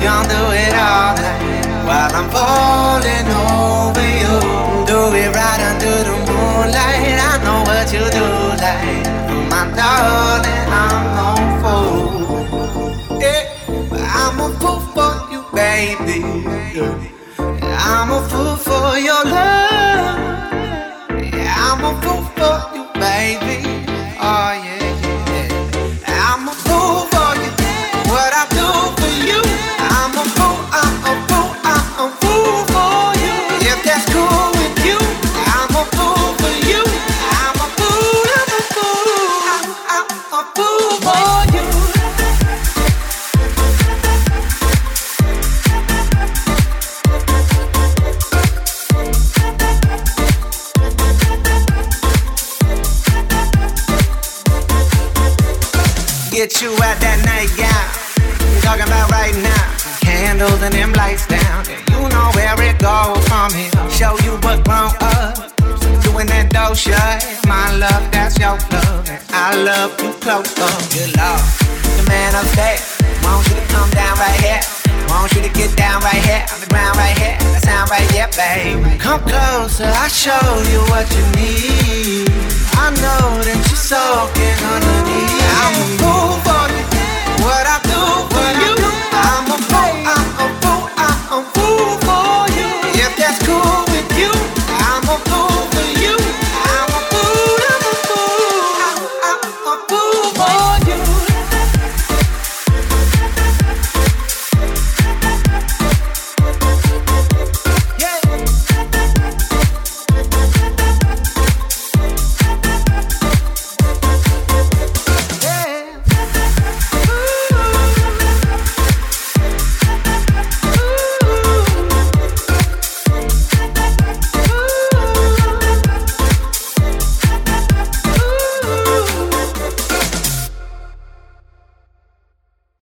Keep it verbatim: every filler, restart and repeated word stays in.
gonna do it all night while I'm falling over you. Do it right under the moonlight. I know what you do like. My darling, I'm no fool. Yeah, I'm a fool for you, baby. I'm a fool for your love. Yeah, I'm a fool for you, baby. Oh yeah, yeah. I'm a fool for you. What I do for you. I'm a fool, I'm a fool, I'm a fool for you. If that's cool with you, I'm a fool for you. I'm a fool, I'm a fool, I'm, I'm a fool for you. Get you out that nightgown. I'm talking about right now. Candles and them lights down. Yeah, you know where it goes from here. Show you what grown up. Doing that dough shut. My love, that's your love. And I love you closer. Good lord. The man upstairs wants you to come down right here. Want you to get down right here. On the ground right here. That sound right, yeah, babe. Come closer, I'll show you what you need. I know that you're so